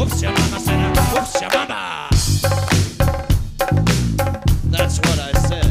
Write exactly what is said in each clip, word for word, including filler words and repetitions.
Oops, your mama said, oops, your mama. That's what I said.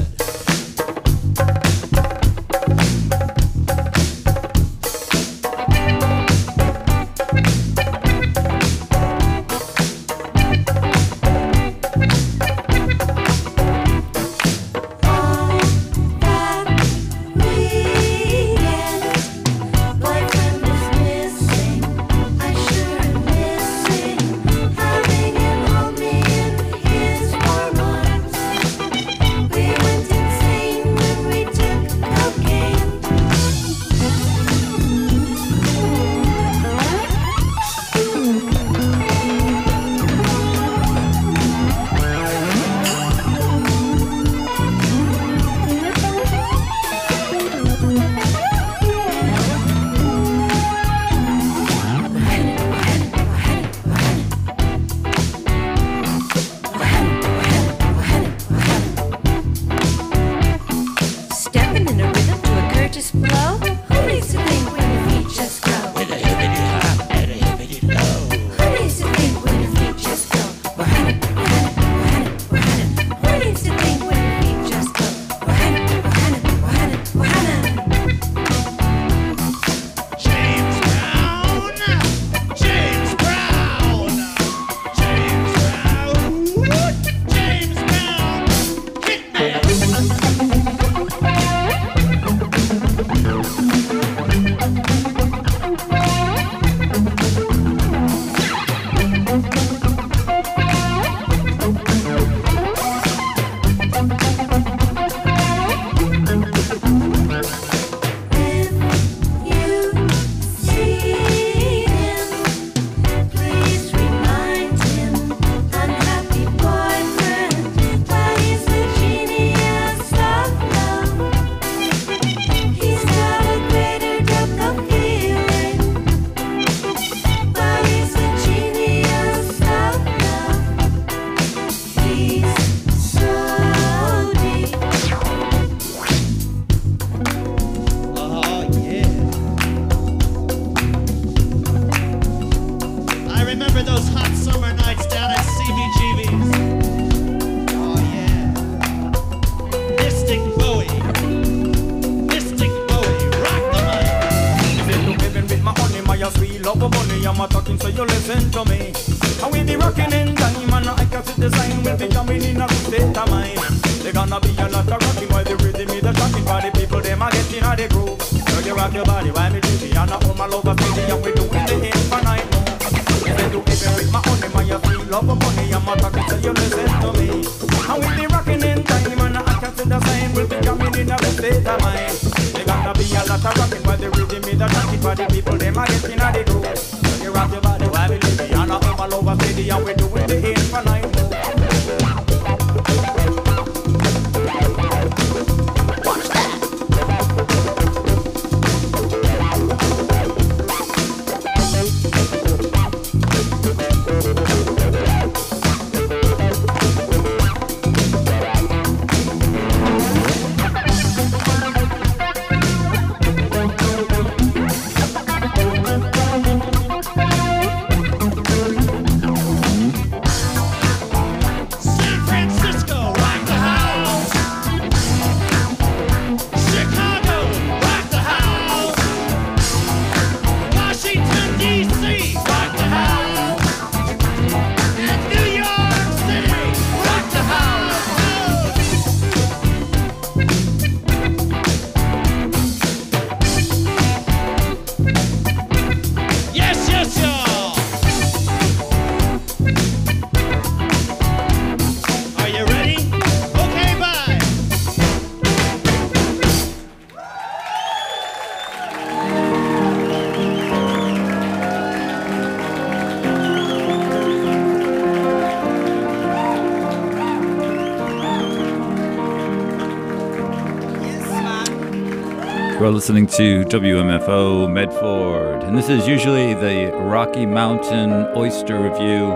We're listening to W M F O Medford, and this is usually the Rocky Mountain Oyster Review.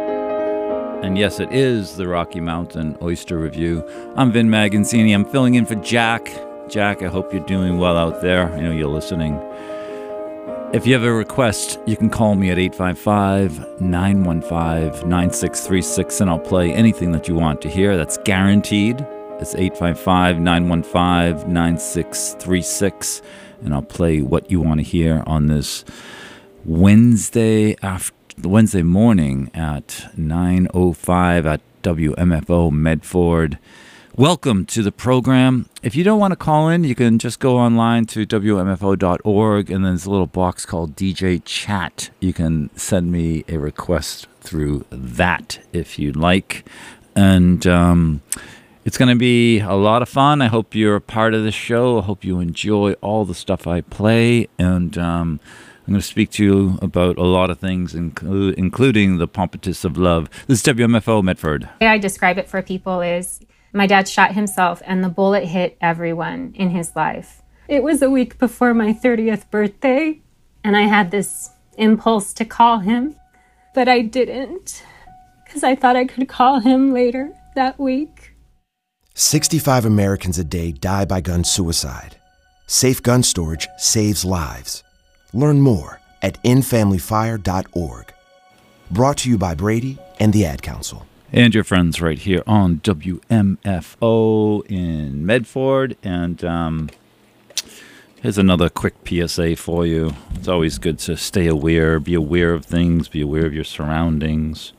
And yes, it is the Rocky Mountain Oyster Review. I'm Vin Magazzini. I'm filling in for Jack. Jack, I hope you're doing well out there. I know you're listening. If you have a request, you can call me at eight five five, nine one five, nine six three six, and I'll play anything that you want to hear. That's guaranteed. It's eight five five, nine one five, nine six three six, and I'll play what you want to hear on this Wednesday after Wednesday morning at nine oh five at W M F O Medford. Welcome to the program. If you don't want to call in, you can just go online to W M F O dot org, and then there's a little box called D J Chat. You can send me a request through that if you'd like. And um, it's going to be a lot of fun. I hope you're a part of the show. I hope you enjoy all the stuff I play. And um, I'm going to speak to you about a lot of things, inclu- including the Pompatus of Love. This is W M F O Medford. The way I describe it for people is, my dad shot himself and the bullet hit everyone in his life. It was a week before my thirtieth birthday, and I had this impulse to call him, but I didn't, because I thought I could call him later that week. sixty-five Americans a day die by gun suicide. Safe gun storage saves lives. Learn more at in family fire dot org. Brought to you by Brady and the Ad Council. And your friends right here on W M F O in Medford. And um, here's another quick P S A for you. It's always good to stay aware, be aware of things, be aware of your surroundings.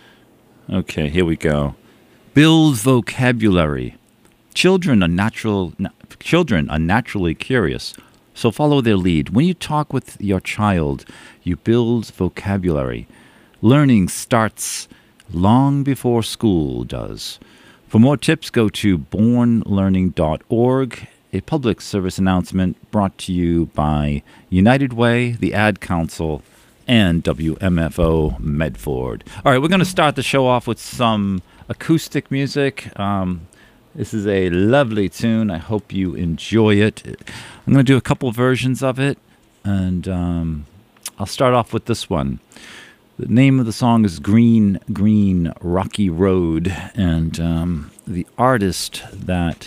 Okay, here we go. Build vocabulary. Children are natural. Na- children are naturally curious, so follow their lead. When you talk with your child, you build vocabulary. Learning starts long before school does. For more tips, go to born learning dot org, a public service announcement brought to you by United Way, the Ad Council, and W M F O Medford. All right, we're going to start the show off with some acoustic music. Um, this is a lovely tune. I hope you enjoy it. I'm going to do a couple versions of it, and um, I'll start off with this one. The name of the song is Green, Green, Rocky Road, and um, the artist that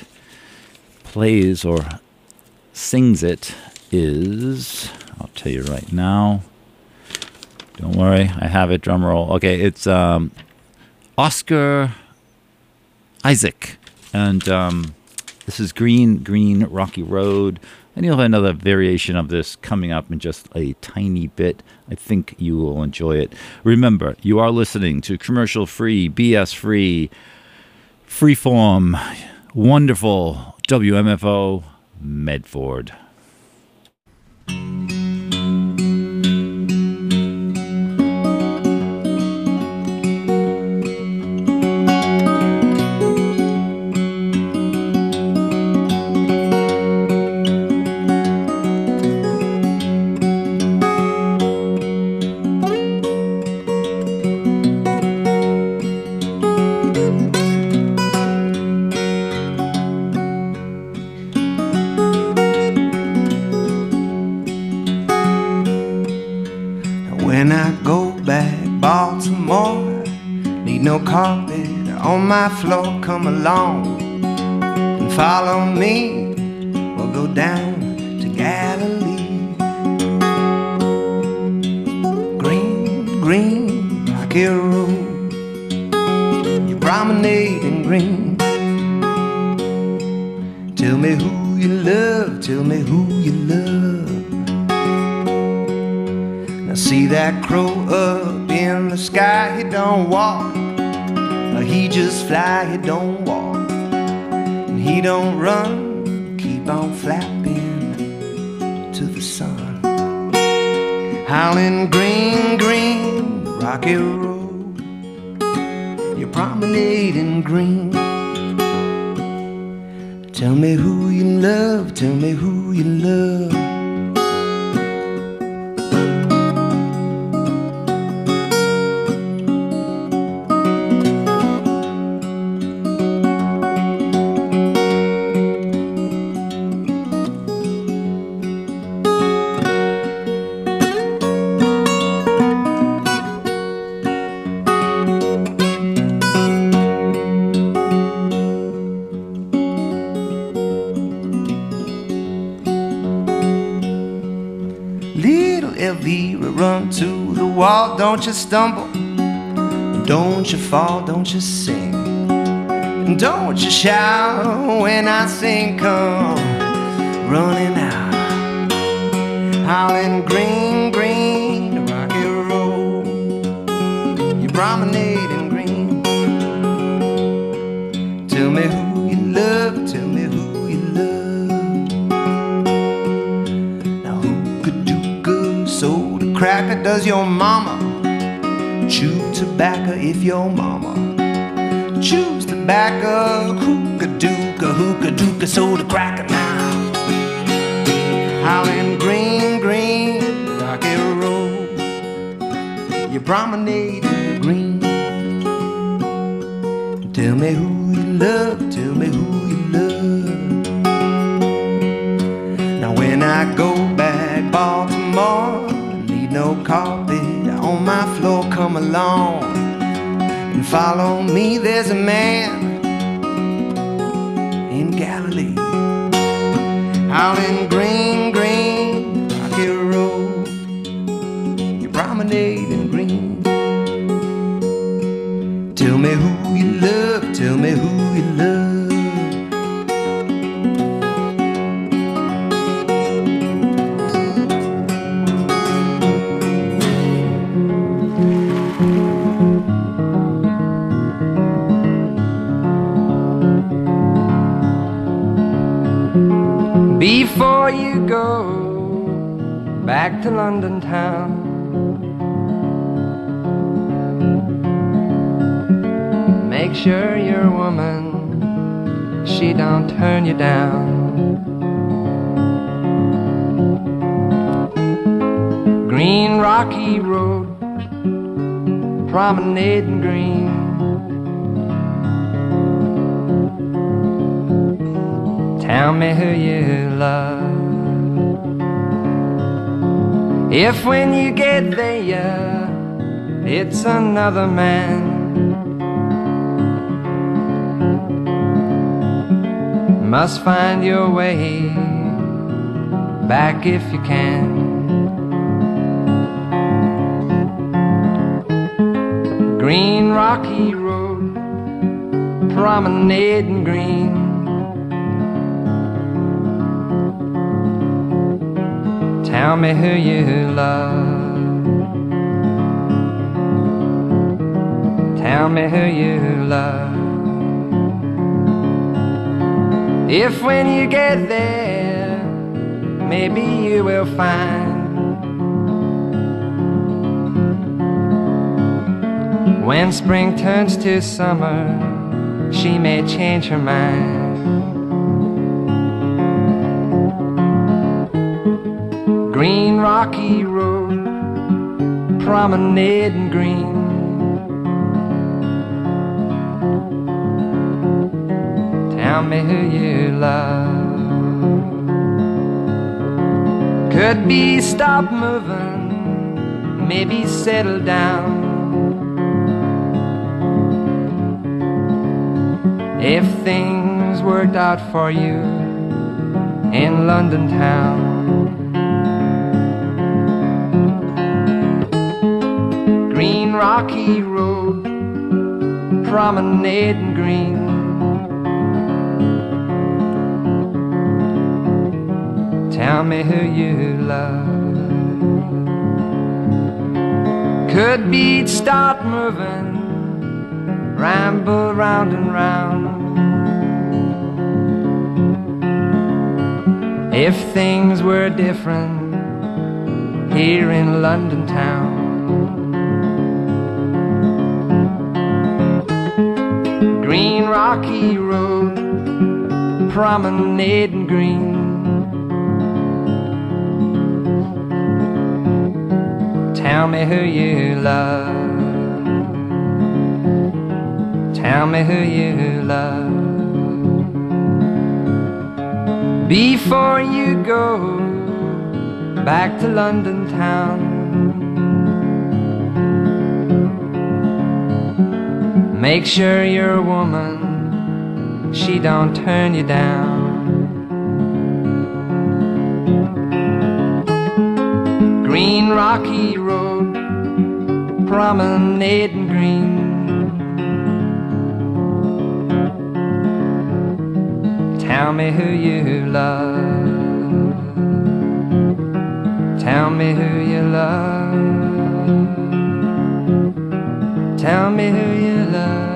plays or sings it is, I'll tell you right now, don't worry, I have it, drum roll. Okay, it's um, Oscar Isaac, and um, this is Green, Green, Rocky Road. And you'll have another variation of this coming up in just a tiny bit. I think you will enjoy it. Remember, you are listening to commercial-free, B S-free, freeform, wonderful W M F O Medford. When I go back, Baltimore, need no carpet on my floor. Come along and follow me. We'll go down to Galilee. Green, green, rocky road, you promenade in green. Tell me who you love, tell me who you love. See that crow up in the sky, he don't walk, he just fly, he don't walk, and he don't run, keep on flapping to the sun. Howling green, green, rocky road, you promenade in green. Tell me who you love, tell me who you love. fall, don't you stumble. Don't you fall, don't you sing. And don't you shout when I sing. Come running out, howling green, green, rocky road. You promenading green. Tell me who you love, tell me who you love. Now hookah-dooka, soda cracker, does your mama chew tobacco? If your mama chews tobacco, hookah-dooka, hookah-dooka, soda cracker now. Howling green, green, rocky road. You promenading green. Tell me who you love, tell me who you love. Now when I go back Baltimore, need no carpet on my floor, come along and follow me. There's a man in Galilee, howling green, green, rocky road. You promenading green. Tell me who you love, tell me who you love. Before you go back to London town, make sure your woman, she don't turn you down. Green rocky road, promenading green. Tell me who you love. If when you get there, it's another man, must find your way back if you can. Green rocky road, promenading green. Tell me who you love. Tell me who you love. If when you get there, maybe you will find when spring turns to summer, she may change her mind. Green rocky road, promenading green. Tell me who you love. Could be stop moving, maybe settle down. If things worked out for you in London town. Green rocky road, promenading green. Tell me who you love. Could beat start moving, ramble round and round. If things were different here in London town. Green rocky road, promenading green. Tell me who you love. Tell me who you love. Before you go back to London town, make sure your woman, she don't turn you down. Green rocky road, promenading green. Tell me who you love. Tell me who you love. Tell me who you love.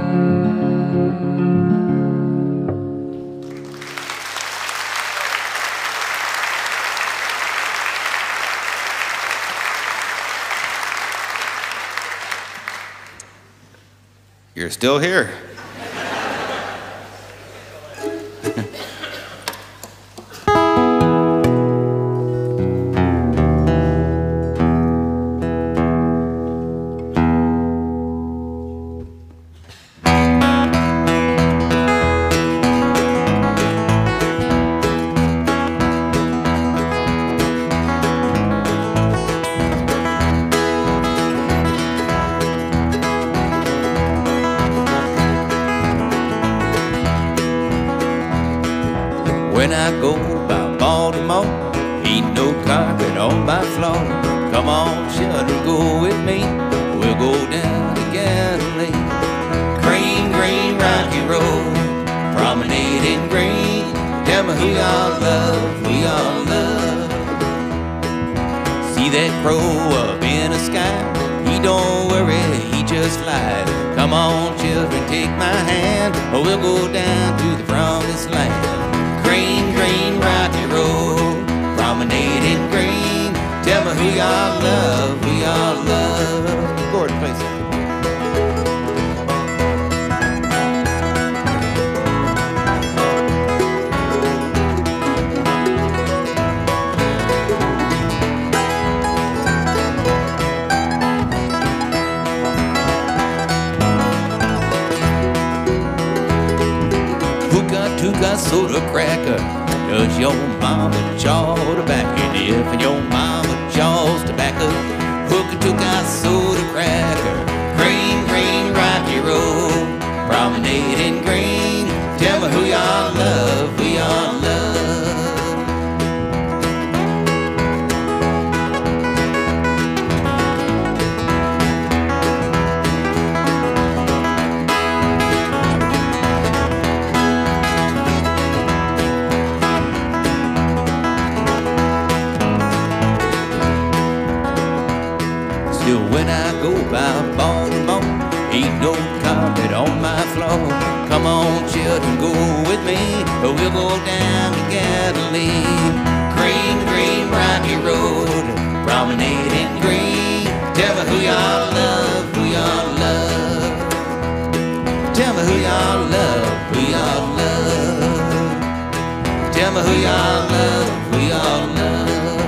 You're still here. When I go by Baltimore, ain't no carpet on my floor. Come on, children, go with me. We'll go down to Galilee. Green, green, rocky road, promenade in green. Tell me who y'all love, who y'all love. See that crow up in the sky? He don't worry, he just flies. Come on, children, take my hand, or we'll go down to the promised land. Green, green, rocky road, promenade in green. Tell me who y'all love, who y'all love. Gordon, please. Hookah, soda cracker, does your mama chaw tobacco? If your mama chaws tobacco, hookah, hookah, soda cracker. Green, green, rocky road, promenade in green. Tell me who y'all love, who y'all love. When I go by Baltimore, ain't no carpet on my floor. Come on, children, go with me, or we'll go down to Galilee. Green, green, rocky road, promenade in green. Tell me who y'all love, who y'all love. Tell me who y'all love, who y'all love. Tell me who y'all love, who y'all love.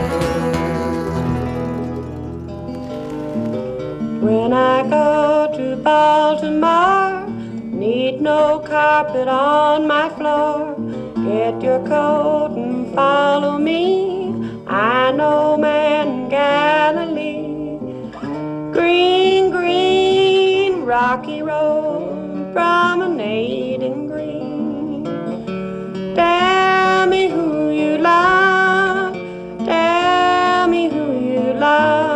When I go to Baltimore, need no carpet on my floor. Get your coat and follow me, I know man Galilee. Green, green, rocky road, promenade in green. Tell me who you love, tell me who you love.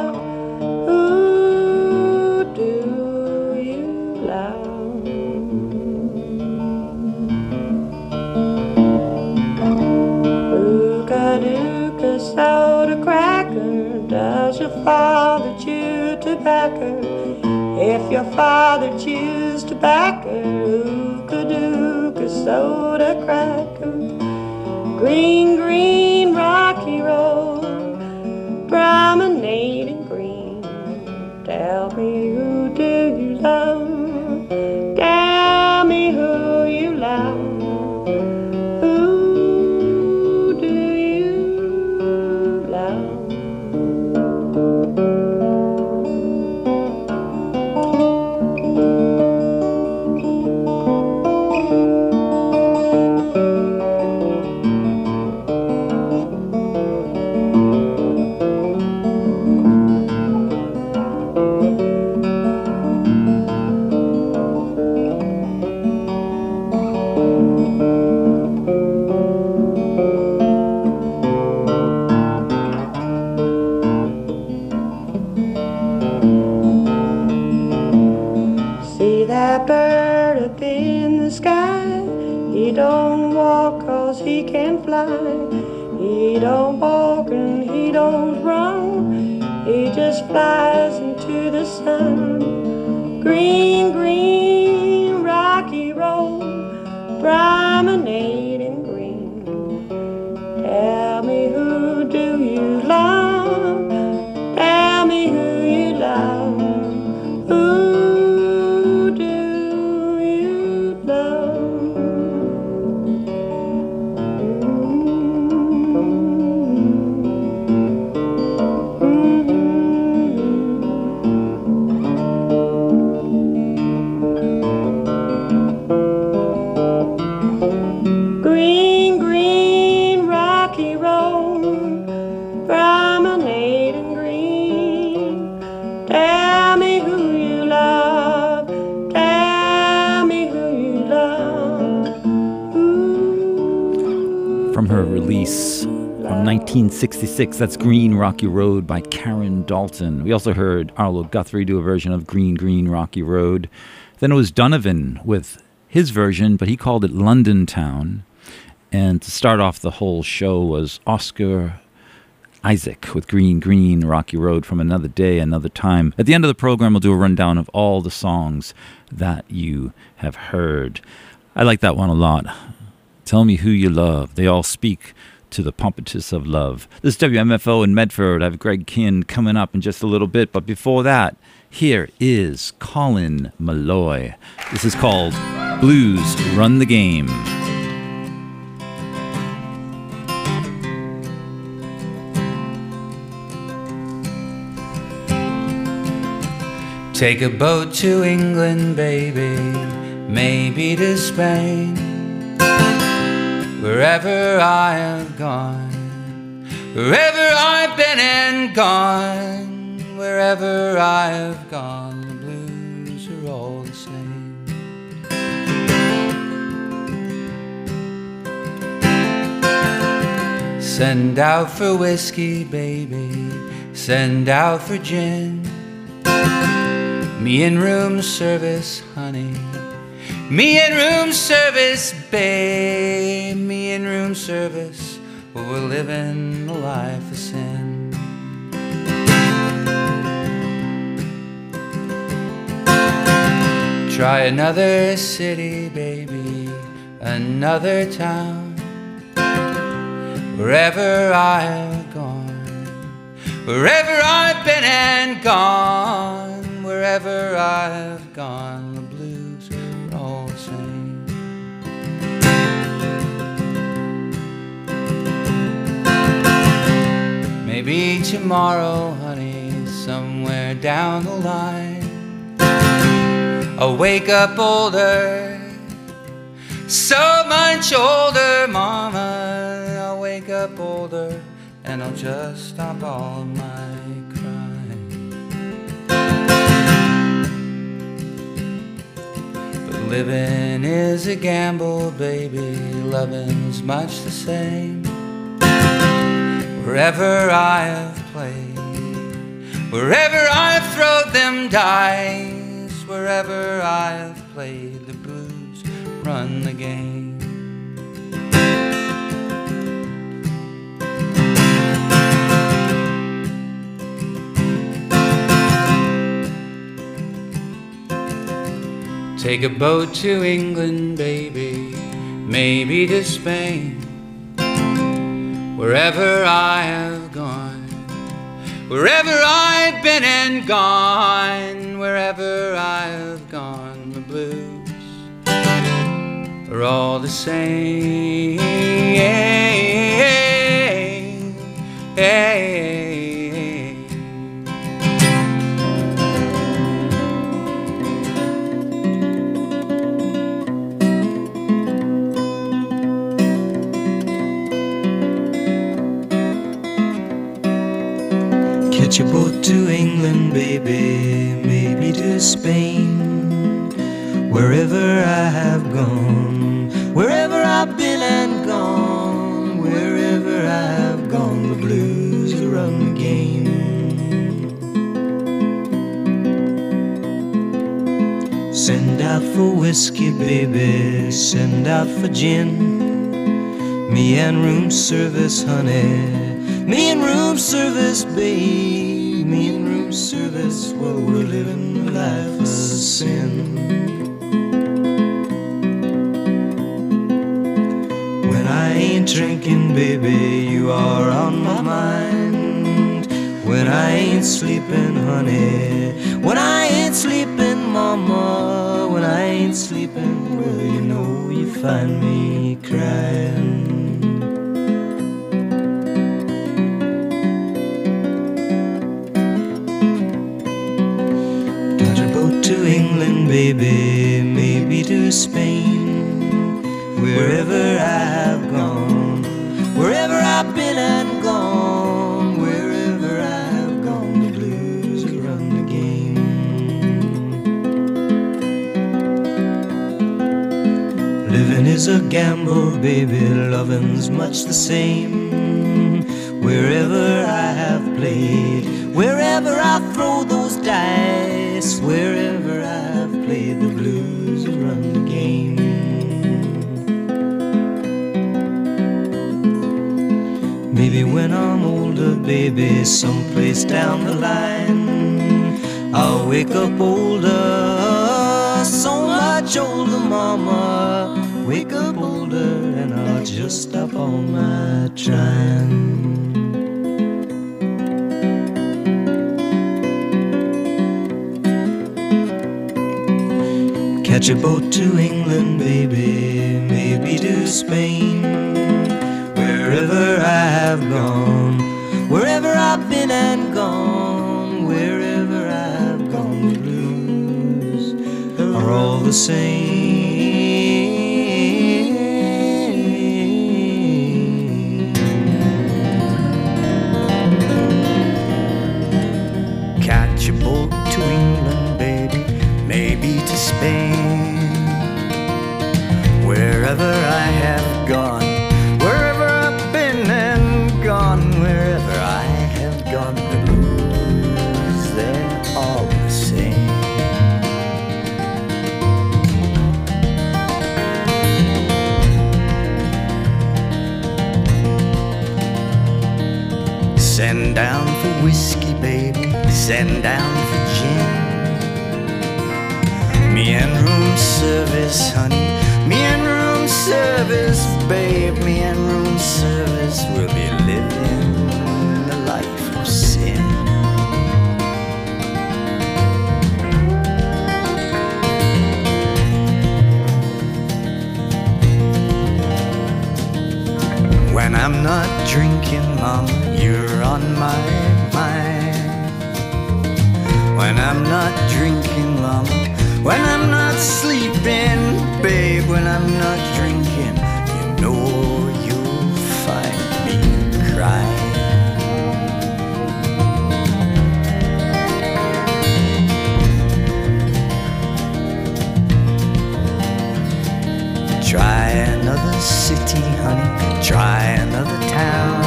Soda cracker, does your father chew tobacco? If your father chews tobacco, ooka-dooka, soda cracker. Green, green, rocky road, promenade in green. Tell me who do you love? Tell me who you love. that bird up in the sky. He don't walk 'cause he can fly. He don't walk and he don't run. He just flies into the sun. Green, green, rocky road, promenading green. Tell me, who do you love? Tell me who you love. Who do you love? Green, green, rocky road, promenading green. Tell me who you love. Tell me who you love. Ooh. From her release from nineteen sixty-six, that's Green Rocky Road by Karen Dalton. We also heard Arlo Guthrie do a version of Green, Green Rocky Road. Then it was Donovan with his version, but he called it London Town. And to start off the whole show was Oscar Isaac with Green, Green Rocky Road from Another Day, Another Time. At the end of the program, we'll do a rundown of all the songs that you have heard. I like that one a lot. Tell me who you love. They all speak to the pompatus of love. This is W M F O in Medford. I have Greg Kihn coming up in just a little bit. But before that, here is Colin Malloy. This is called Blues Run the Game. Take a boat to England, baby, maybe to Spain. Wherever I have gone, wherever I've been and gone, wherever I have gone, the blues are all the same. Send out for whiskey, baby, send out for gin. Me in room service, honey. Me in room service, babe. Me in room service, where we're living the life of sin. Try another city, baby, another town. Wherever I have gone, wherever I've been and gone, wherever I have gone, the blues are all the same. Maybe tomorrow, honey, somewhere down the line, I'll wake up older, so much older, mama. I'll wake up older and I'll just stop all of my crying. But living is a gamble, baby, loving's much the same. Wherever I have played, wherever I've thrown them dice, wherever I have played, the blues run the game. Take a boat to England, baby, maybe to Spain. Wherever I have gone, wherever I've been and gone, wherever I have gone, the blues are all the same. Catch a boat to England, baby, maybe to Spain. Wherever I have gone, wherever I've been and gone, wherever I have gone, the blues run the game. Send out for whiskey, baby, send out for gin. Me and room service, honey, me and room service, babe. Me and room service, well, we're living a life of sin. When I ain't drinking, baby, you are on my mind. When I ain't sleeping, honey, when I ain't sleeping, mama, when I ain't sleeping, well, you know you find me crying. Got a boat to England, baby, maybe to Spain. Wherever I have gone, wherever I've been and gone, wherever I have gone, the blues will run the game. Living is a gamble, baby, loving's much the same. Wherever I have played, wherever I throw those dice, wherever I have played, the blues will run the game. Maybe when I'm older, baby, someplace down the line, I'll wake up older, so much older, mama. Wake up older and I'll just stop all my trying. Catch a boat to England, baby, maybe to Spain. Wherever I have gone, wherever I've been and gone, wherever I have gone, the blues are all the same. Catch a boat to England, baby, maybe to Spain. Wherever I have gone, wherever I have gone, the blues, they're all the same. Send down for whiskey, baby, send down for gin. Me and room service, honey, me and room service, babe, me and room service, we'll be living the life of sin. When I'm not drinking, mama, you're on my mind. When I'm not drinking, mama, when I'm not sleeping, babe, when I'm not drinking, you know you'll find me crying. Try another city, honey, try another town.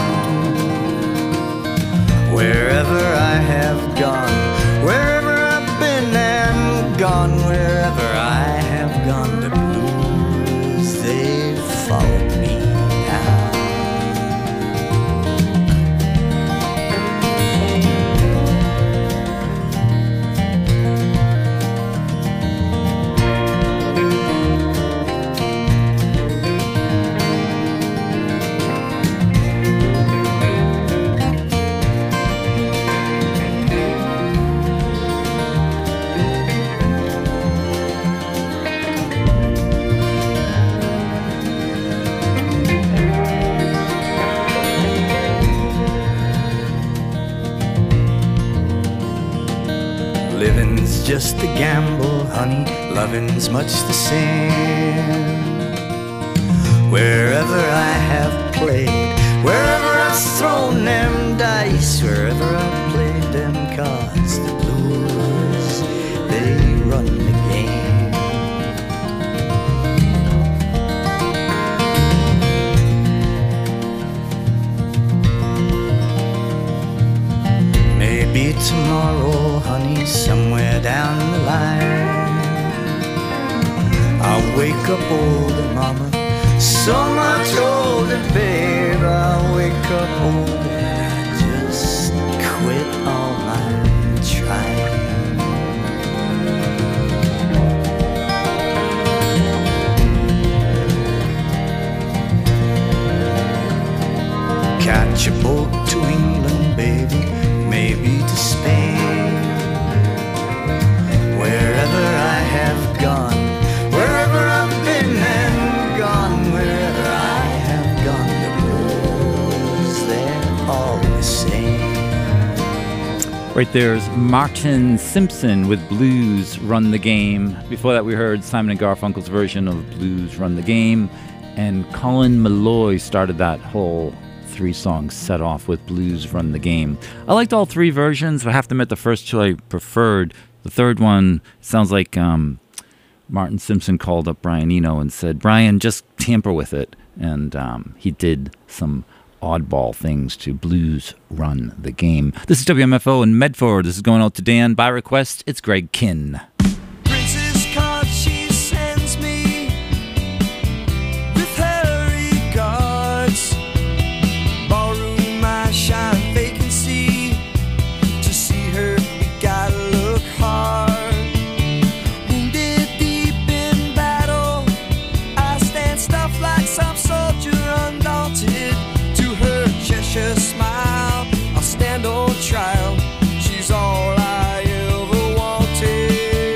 Wherever I have gone, wherever I've been and gone, wherever I have gone, the blues, they've followed me now. Living's just a gamble, honey, loving's much the same. Wherever I have played, wherever I've thrown them dice, wherever I've played them cards, the blues, they run the game. Maybe tomorrow, honey, somewhere down the line, up older, mama. So much older, babe. I wake up older. I just quit all my trying. Catch a boat to England, baby, maybe to Spain. Wherever I have gone, wherever I've been and gone, wherever I have gone, the blues, they're all the same. Right there's Martin Simpson with Blues Run the Game. Before that we heard Simon and Garfunkel's version of Blues Run the Game, and Colin Malloy started that whole three songs set off with Blues Run the Game. I liked all three versions, but I have to admit the first two I preferred. The third one sounds like um, Martin Simpson called up Brian Eno and said, Brian, just tamper with it. And um, he did some oddball things to Blues Run the Game. This is W M F O in Medford. This is going out to Dan. By request, it's Greg Kinn. Trial, she's all I ever wanted.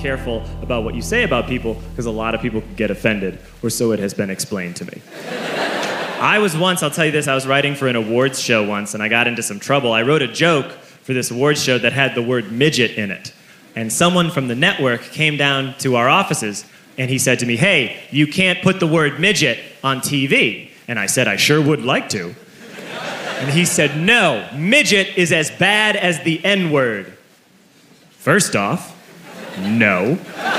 careful about what you say about people because a lot of people could get offended, or so it has been explained to me. I was once, I'll tell you this, I was writing for an awards show once and I got into some trouble. I wrote a joke for this awards show that had the word midget in it. And someone from the network came down to our offices and he said to me, "Hey, you can't put the word midget on T V." And I said, "I sure would like to." And he said, "No, midget is as bad as the N-word." First off, no.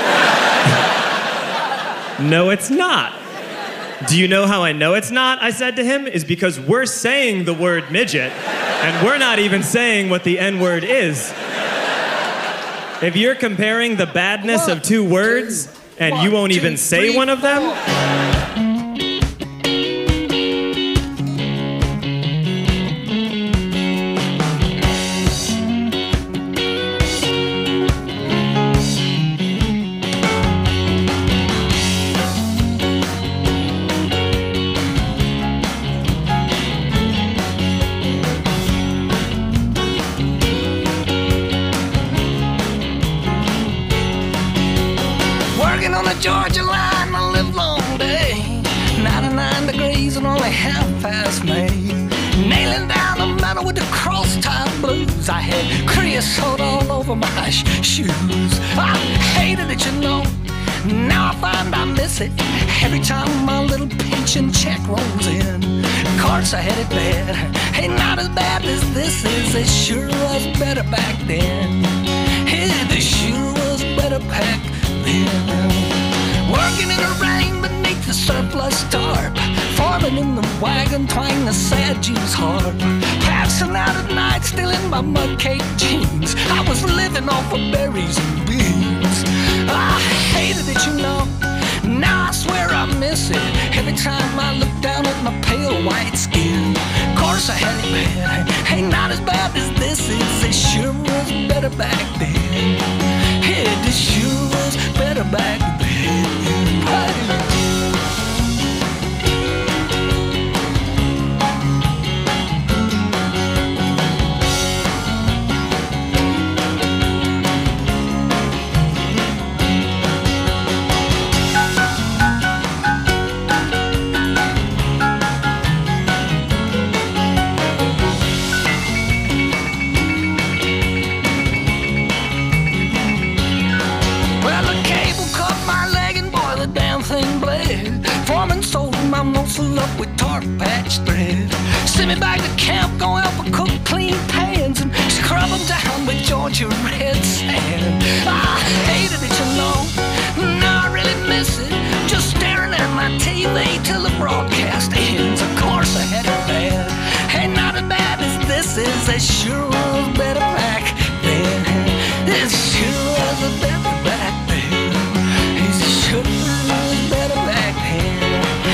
No, it's not. Do you know how I know it's not? I said to him, is because we're saying the word midget and we're not even saying what the N-word is. If you're comparing the badness of two words and you won't even say one of them, Georgia line, I live long day. ninety-nine degrees and only half past May. Nailing down the metal with the cross-tie blues. I had creosote all over my sh shoes. I hated it, you know. Now I find I miss it every time my little pension check rolls in. Of course I had it bad. Hey, not as bad as this is. It sure was better back then. Hey, it sure was better back then. Working in the rain beneath the surplus tarp, farming in the wagon, twang the sad Jew's harp. Passing out at night, still in my mud-caked jeans. I was living off of berries and beans. I hated it, you know. Now I swear I miss it every time I look down at my pale white skin. Of course I had it bad. Ain't not as bad as this is. It sure was better back then. Yeah, it sure was better back then. Up with tarp patch thread. Send me back to camp, go out for cook clean pans and scrub them down with Georgia red sand. I hated it, you know. Now I really miss it. Just staring at my T V till the broadcast ends. Of course I had it bad. Ain't not as bad as this is. It sure was better back then. It sure was better back then. It sure was better back then.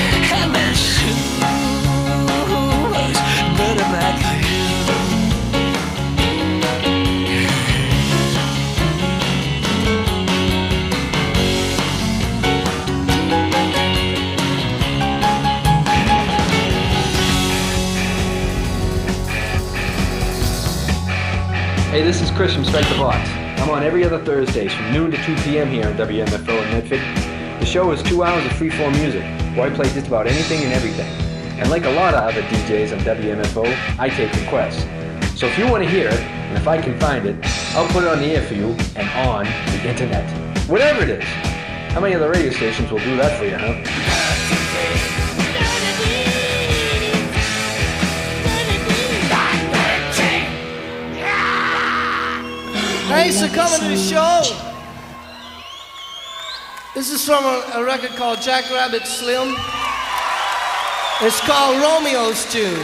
Hey, this is Chris from Strike the Box. I'm on every other Thursdays from noon to two p m here on W M F O in Medford. The show is two hours of freeform music, where I play just about anything and everything. And like a lot of other D Js on W M F O, I take requests. So if you want to hear it, and if I can find it, I'll put it on the air for you and on the internet. Whatever it is. How many other radio stations will do that for you, huh? Thanks for coming to the show. This is from a, a record called Jack Rabbit Slim. It's called Romeo's Tune.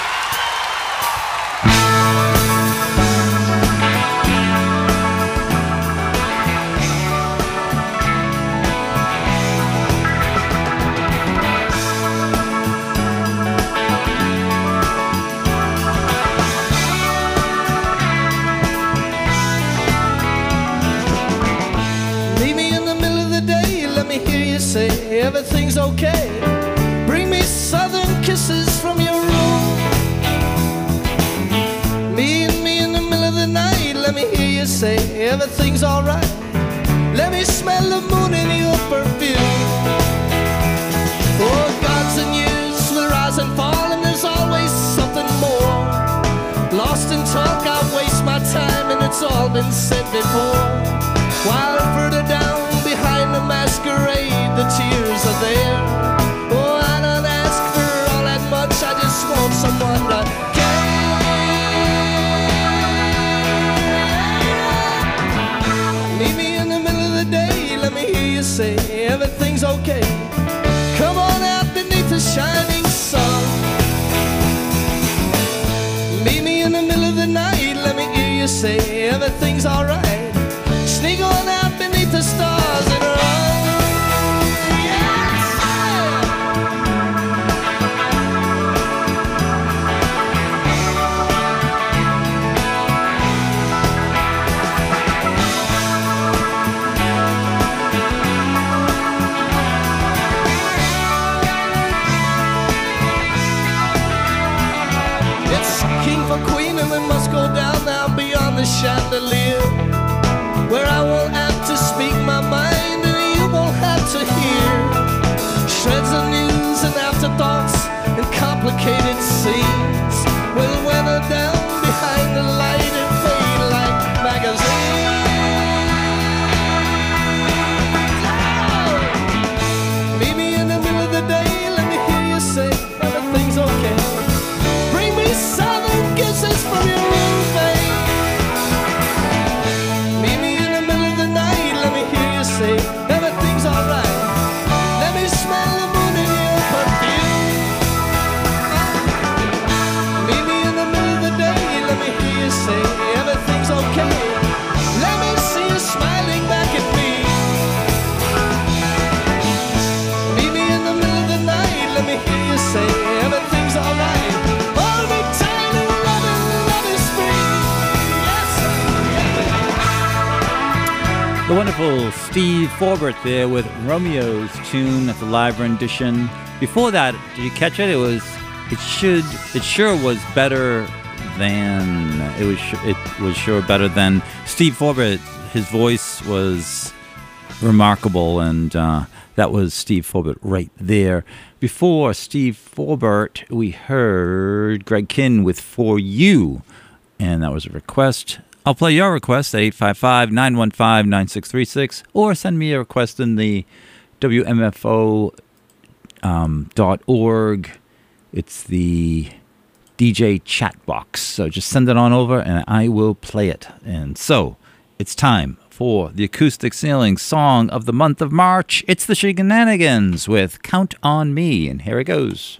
Say everything's okay. Bring me southern kisses from your room. Me and me in the middle of the night. Let me hear you say everything's alright. Let me smell the moon in your perfume. Oh, gods and years will rise and fall, and there's always something more. Lost in talk, I waste my time, and it's all been said before. While further down behind the masquerade, the tears are there. Oh, I don't ask for all that much, I just want someone to care. Meet me in the middle of the day, let me hear you say everything's okay. Come on out beneath the shining sun. Meet me in the middle of the night, let me hear you say everything's alright. Sneak on out beneath the stars and run. Yes! It's king for queen, and we must go down now beyond the chandelier, where I won't have to speak my mind and you won't have to hear shreds of news and afterthoughts and complicated scenes. We'll weather down behind the light and fade like magazines. Oh! Meet me in the middle of the day, let me hear you say everything's okay. Bring me southern kisses from your roommate. Say everything's alright. Let me smell the moon in your perfume. Meet me in the middle of the day. Let me hear you say everything's okay. Let me see you smiling back at me. Meet me in the middle of the night. Let me hear you say everything's alright. Hold me tight and love and love is free. Yes, sir. The wonderful Steve Forbert there with Romeo's tune at the live rendition. Before that, did you catch it? It was, it should, it sure was better than, it was, it was sure better than Steve Forbert. His voice was remarkable, and uh, that was Steve Forbert right there. Before Steve Forbert, we heard Greg Kihn with For You, and that was a request. I'll play your request at eight five five, nine one five, nine six three six, or send me a request in the W M F O um, dot org. It's the D J chat box. So just send it on over and I will play it. And so it's time for the Acoustic Ceiling Song of the Month of March. It's the Shenanigans with Count on Me. And here it goes.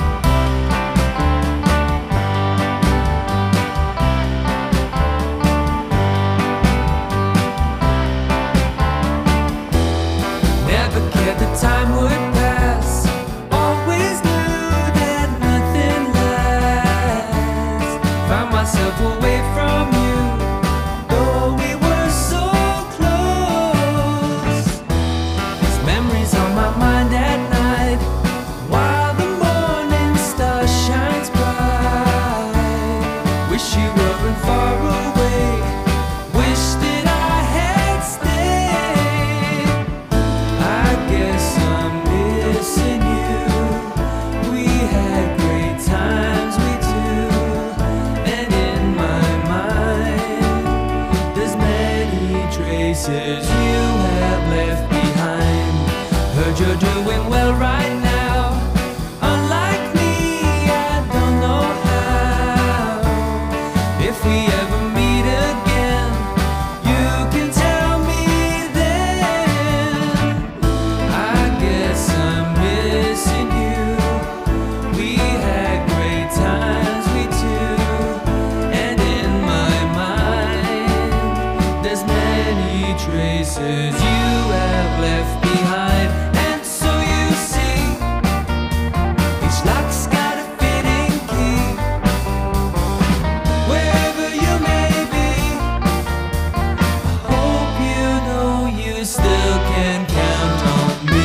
Time would pass, always knew that nothing lasts. Found myself away from you, though we were so close. There's memories on my mind at night, while the morning star shines bright. Wish you weren't far away, wish that I had stayed. I guess I'm missing you. We had great times, we do. And in my mind, there's many traces you have left behind. Heard you're doing well right now. Unlike me, I don't know how. If we ever meet again, you can tell me then. I guess I'm missing you. We had great times, we do. And in my mind, there's many traces you have left behind. And so you see, each lock's got a fitting key. Wherever you may be, I hope you know you still can count on me.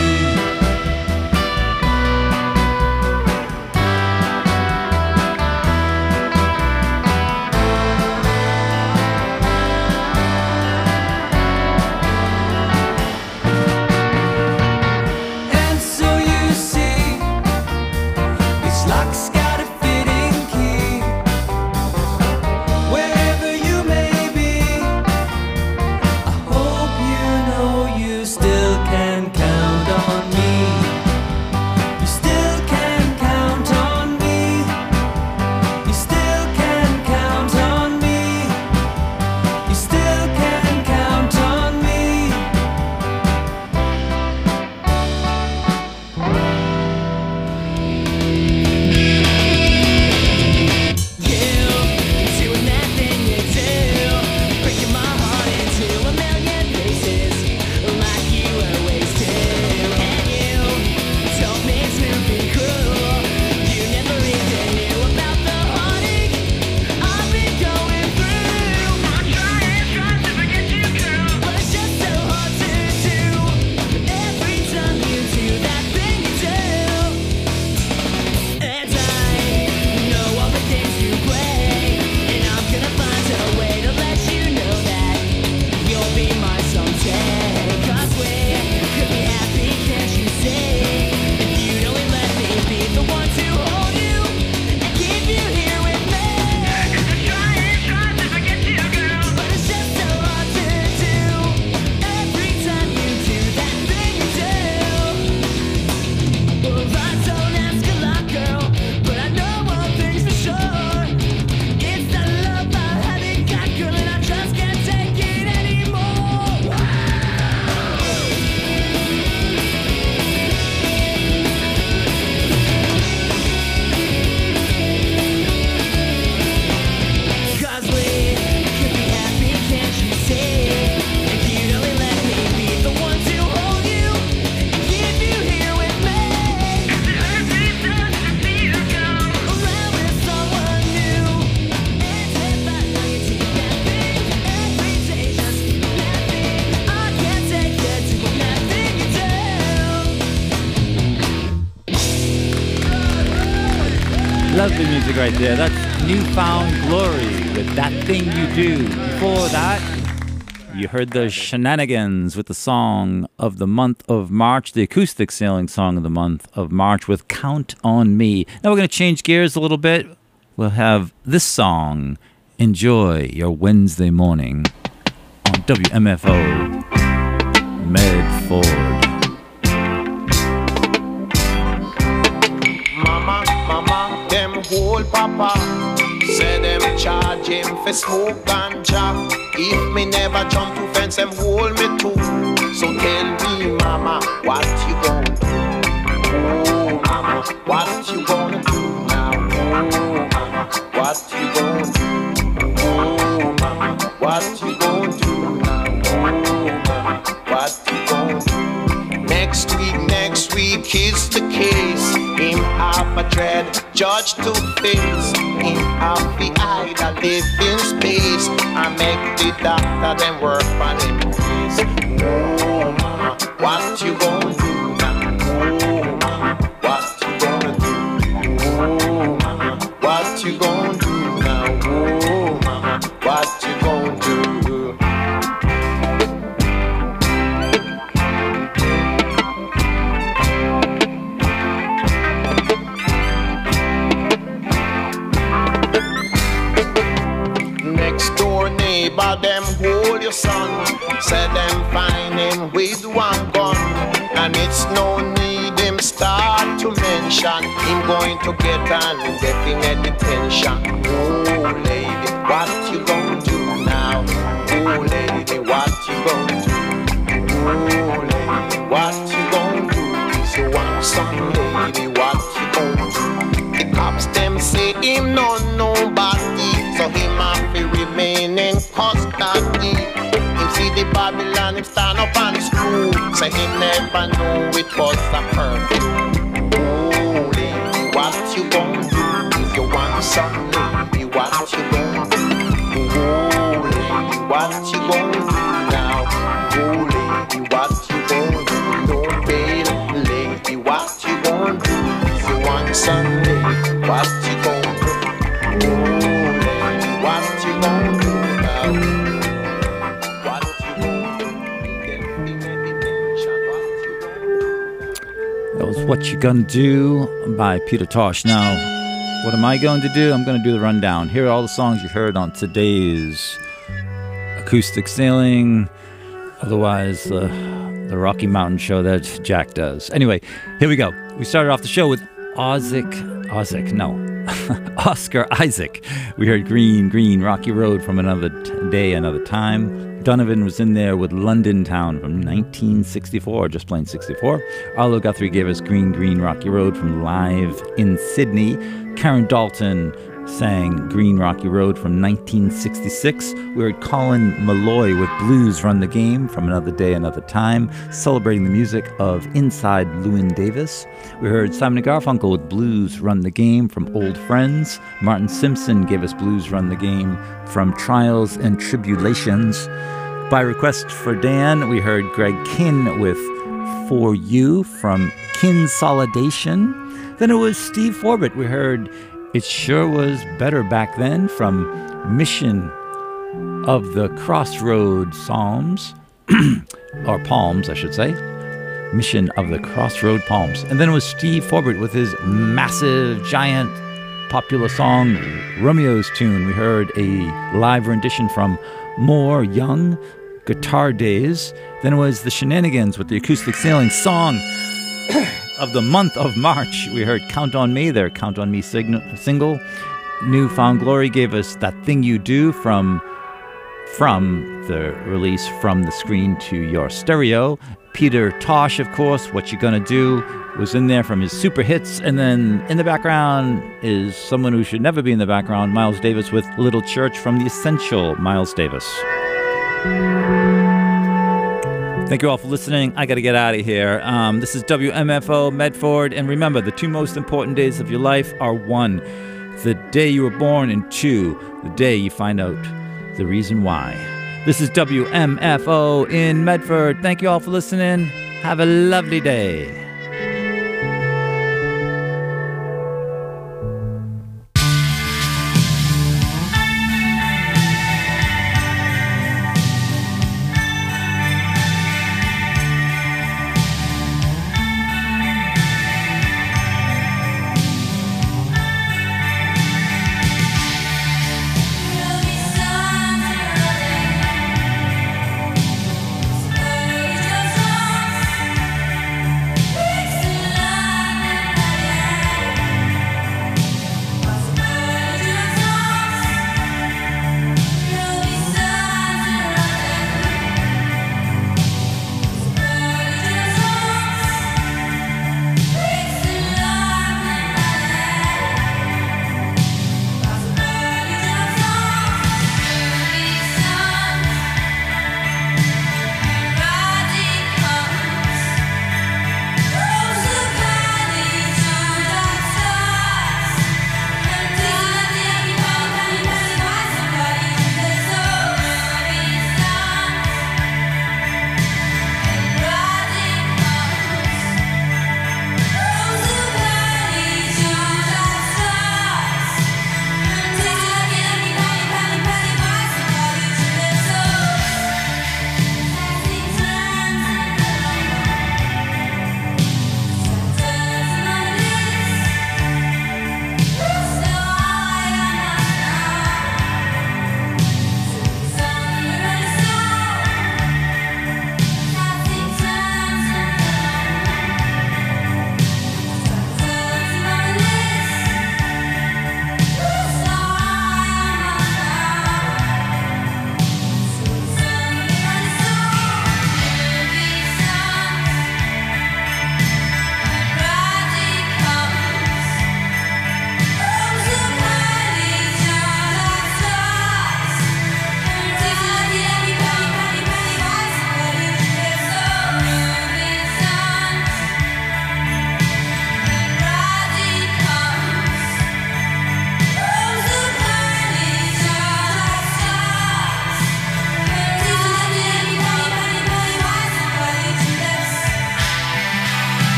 Lovely music right there. That's Newfound Glory with That Thing You Do. Before that, you heard the Shenanigans with the song of the month of March, the acoustic sailing song of the month of March with Count on Me. Now we're going to change gears a little bit. We'll have this song, Enjoy Your Wednesday Morning, on W M F O Medford. Mama, mama, them whole papa say them charge him for smoke ganja. If me never jump to fence, them hold me too. So tell me, mama, what you gonna do? Oh, mama, what you gonna do now? Oh, mama, what you gonna do? Oh, mama, what you gonna do now? Oh, mama, what you gonna do? Next week, next week is the case. Him have a dread judge to face. Him have the eye that live in space. I make the doctor them work on him face. Oh mama, what you gonna do now? Oh mama, what you gonna do? Oh mama, what you gonna do now? Oh mama, what you gonna do? Neighbor, them hold your son. Say them find him with one gun. And it's no need him start to mention him going to get an indefinite detention. Oh lady, what you gonna do now? Oh lady, what you gonna do? Oh lady, what you gonna do? Is you want some lady, what you gonna do? The cops them say him no nobody, so him have to remain in custody. Him see the Babylon, him stand up on his crew. Say him never know it was a perfect. Oh lady, what you gonna do? If you want some lady, what you gonna do? Oh lady, what you gonna do now? Oh lady, what you gonna do? Don't bail, lady, what you gonna do? If you want some lady, what you gonna do? What you gonna do now? What you gonna do? That was What You Gonna Do by Peter Tosh. Now, what am I going to do? I'm going to do the rundown. Here are all the songs you heard on today's acoustic sailing, otherwise uh, the Rocky Mountain show that Jack does. Anyway, here we go. We started off the show with Ozzik, Ozzik, no, Oscar Isaac. We heard Green, Green, Rocky Road from Another t- Day, Another Time. Donovan was in there with London Town from nineteen sixty-four, just plain sixty-four. Arlo Guthrie gave us Green, Green, Rocky Road from Live in Sydney. Karen Dalton sang Green Rocky Road from nineteen sixty-six. We heard Colin Malloy with Blues Run the Game from Another Day, Another Time, celebrating the music of Inside Llewyn Davis. We heard Simon and Garfunkel with Blues Run the Game from Old Friends. Martin Simpson gave us Blues Run the Game from Trials and Tribulations. By request for Dan, we heard Greg Kinn with For You from Kinsolidation. Then it was Steve Forbett. We heard It Sure Was Better Back Then from Mission of the Crossroad Psalms, or Palms, I should say. Mission of the Crossroad Palms. And then it was Steve Forbett with his massive, giant, popular song, Romeo's Tune. We heard a live rendition from More Young, Guitar Days. Then it was the Shenanigans with the acoustic sailing song of the month of March. We heard Count on Me, their Count on Me sign- single. Newfound Glory gave us That Thing You Do from, from the release From the Screen to Your Stereo. Peter Tosh, of course, What You Gonna Do, was in there from his super hits. And then in the background is someone who should never be in the background, Miles Davis with Little Church from the Essential Miles Davis. Thank you all for listening. I got to get out of here. Um, this is W M F O Medford. And remember, the two most important days of your life are one, the day you were born, and two, the day you find out the reason why. This is W M F O in Medford. Thank you all for listening. Have a lovely day.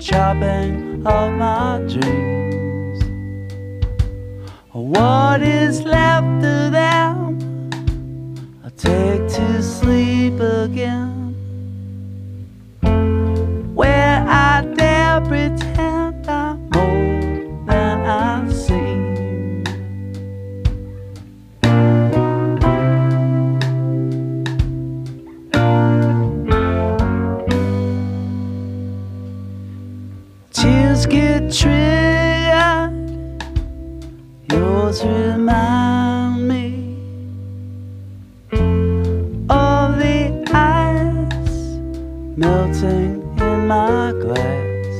chopping of my dreams. What is left of them I take to sleep again, where I dare pretend I'm more than I seem. Tears get triggered, yours remind me of the ice melting in my glass,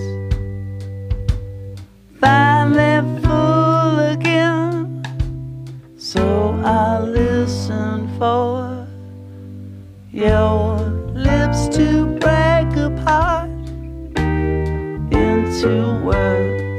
finally full again, so I listen for your lips to break apart into words